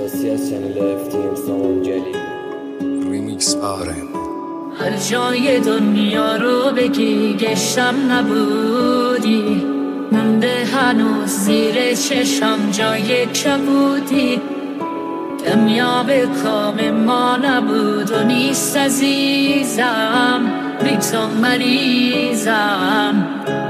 احساسی از چنل FTM سامان جلی ریمیکس آرم. هر جای دنیا رو بگی گشتم نبودی، مونده هنوز زیر چشم جای کبودی. کمیاب کام ما نبود و نیست عزیزم، بی تو مریضم.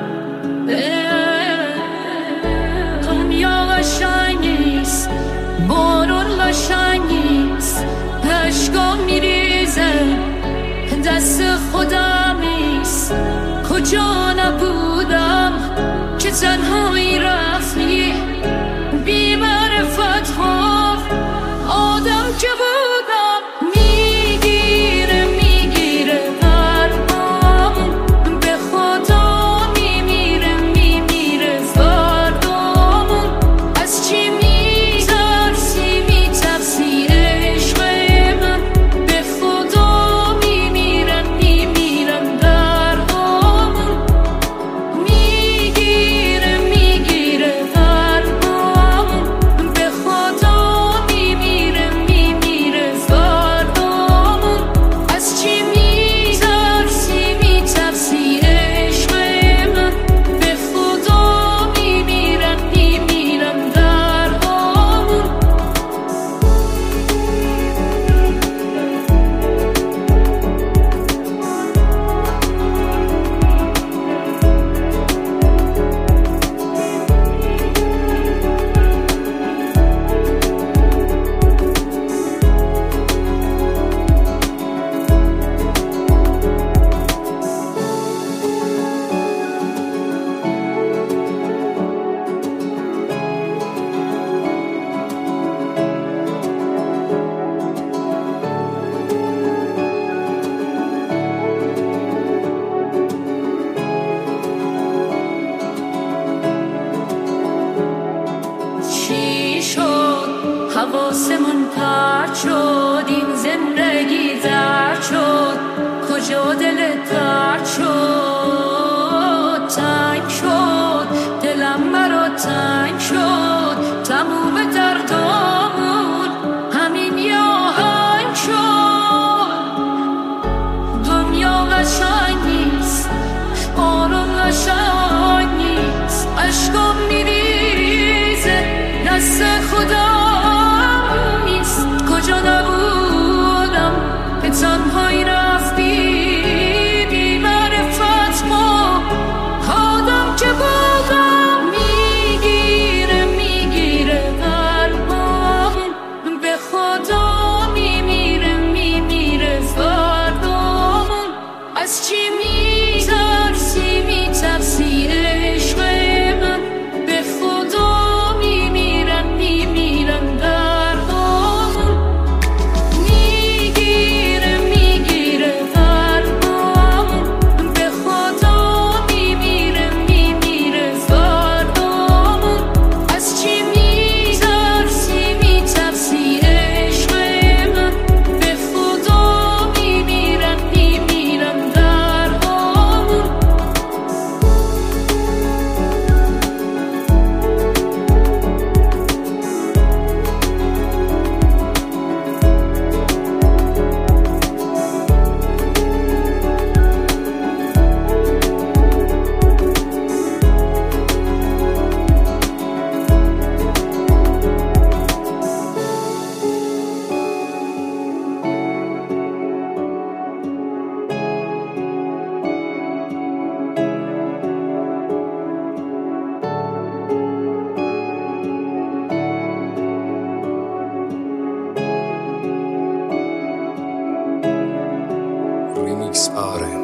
دنیا قشنگ نیست، بارون قشنگ نیست، عشقا میریزه دست خودم نیست. کجا نبودم که تنهایی رفتی، بی معرفت ها آدم که بودم. میگیره قلبم، به خدا میمیره فردامون. از چی میترسی عشق من، به خدا میمیرم دردامون. میگیره قلبم، به خدا میمیره فردامون. از چی میترسی عشق من، به خدا میمیرم دردامون. چی شد حواسمون پرت شد، این زندگی درد شد. کجا دلت درد شد، تنگ شد دلم برا تنگ شد. تموم دردامون همین یه آهنگ شد. دنیا قشنگ نیست، بارون قشنگ نیست، عشقم میریزه دست خودم نیست. کجا نبودم به تنهایی رفتی، بی معرفت ما آدم که بودم. میگیره قلبم، به خدا میمیره فردامون. از چی میترسی عشق من، به خدا میمیرم دردامون. میگیره قلبم، به خدا میمیره فردامون. از چی میترسی عشق من، به خدا میمیرم دردامون. ریمیکس آرم.